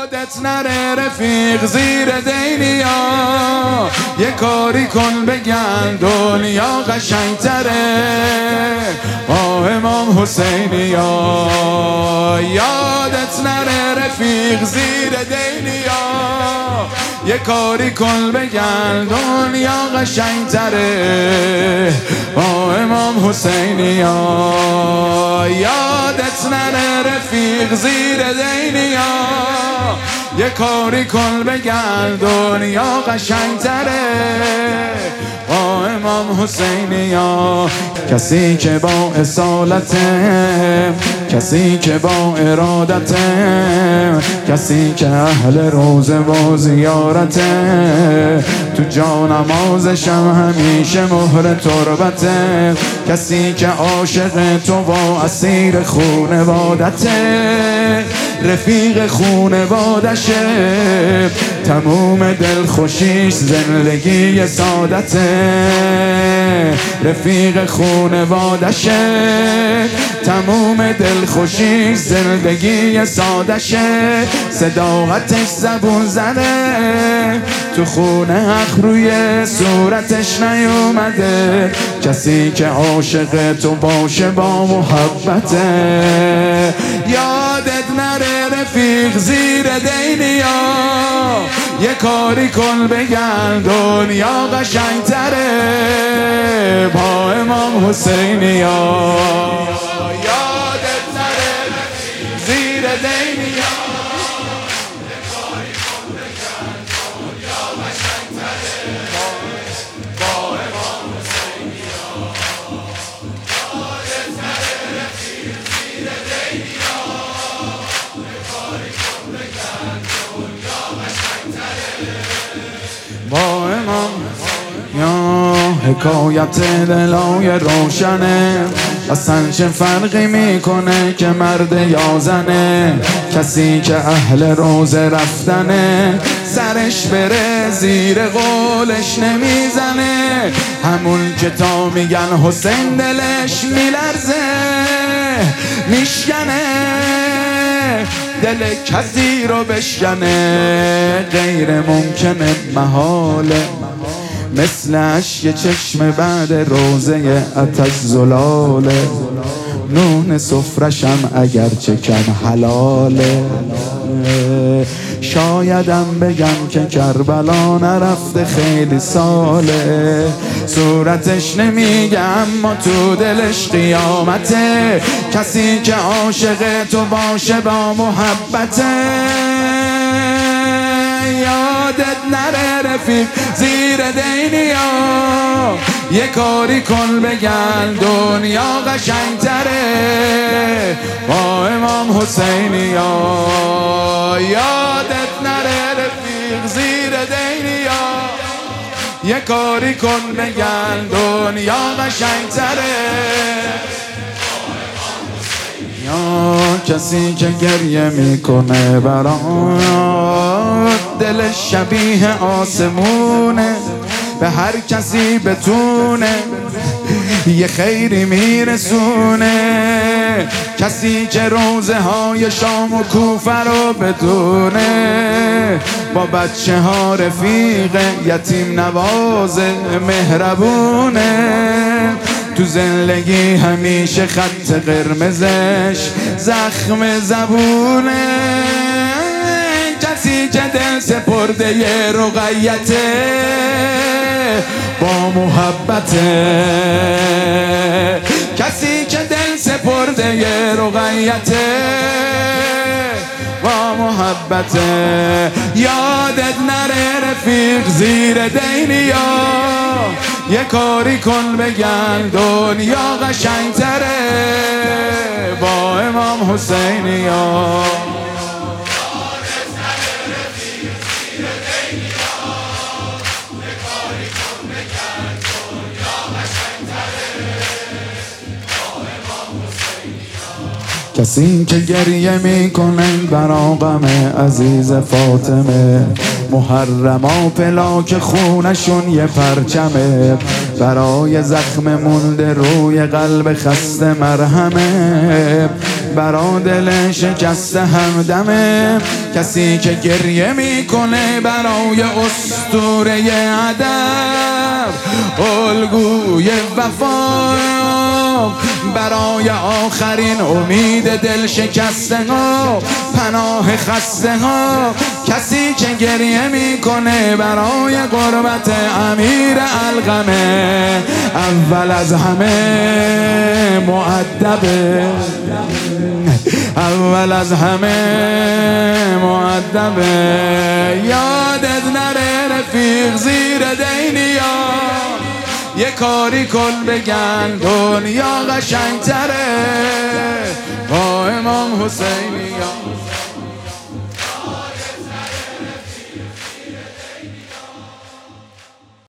یادت نره رفیق زیر دینیا، یه کاری کن بگن دنیا قشنگتره با امام حسینیا. یادت نره رفیق زیر دینیا، یه کاری کن بگن دنیا قشنگتره با امام حسینیا. یادت نره رفیق زیر دینیا، یه کاری کن بگن دنیا قشنگتره با امام حسینیا. کسی که با اصالته، کسی که با ارادته، کسی که اهل روزه و زیارته، تو جانمازشم همیشه مهر تربته. کسی که عاشق تو و اسیر خونوادته، رفیق خونوادشه، تموم دلخوشیش زندگی سعادته. رفیق خونوادشه، تموم دلخوشیش زندگی سادشه. صداقتش زبون زده، تو خونه حق روی صورتش نیومده. کسی که عاشق تو باشه با محبته. یادت نره رفیق زیر دینیا، یه کاری کن بگن دنیا قشنگتره با امام حسینیا. یادت نره رفیق زیر دینیا، یه کاری کن بگن دنیا قشنگتره با امام حسینیا. یادت نره رفیق زیر دینیا، یه کاری کن بگن دنیا قشنگتره با امام. یا حکایت دلای روشنه، اصلا چه فرقی میکنه که مرد یا زنه. کسی که اهل روزه رفتنه، سرش بره زیر قولش نمیزنه. همون که تا میگن حسین دلش میلرزه، میشکنه دل کسی رو بشکنه. غیر ممکنه محاله، مثل اشک چشم بعد روزه آتش زلاله. نون سفرشم اگرچه کم حلاله، شایدم بگم که کربلا نرفته خیلی ساله. صورتش نمیگه اما تو دلش قیامته. کسی که عاشق تو باشه با محبته. یادت نره رفیق زیر دینیا، یه کاری کن بگن دنیا قشنگتره با امام حسینیا. یادت نره رفیق زیر دینیا، یه کاری کن بگن دنیا قشنگتره. یا کسی که گریه میکنه برات، دلش شبیه آسمونه. به هر کسی بتونه یه خیری میرسونه. کسی که روزه های شام و کوفه رو بدونه، با بچه ها رفیق یتیم نواز مهربونه. تو زندگی همیشه خط قرمزش زخم زبونه. کسی که دل سپرده یه رقیته با محبته. کسی که دل سپرده یه رقیته با محبته. یادت نره رفیق زیر دینیا، یه کاری کن بگن دنیا قشنگتره با امام حسینیا. کسی که گریه میکنه برا غم عزیز فاطمه، محرما پلاک خونشون یه پرچمه، برای زخم مونده روی قلب خسته مرهمه، برا دل شکسته همدمه. کسی که گریه میکنه برای اسطوره ادب، الگوی وفا، برای آخرین امید دل شکسته ها، پناه خسته ها. کسی که گریه میکنه برای غربت امیر علقمه، اول از همه مؤدبه، اول از همه مؤدبه. یادت نره رفیق زیر دینیا، یه کاری کن بگن دنیا قشنگتره با امام حسینیا.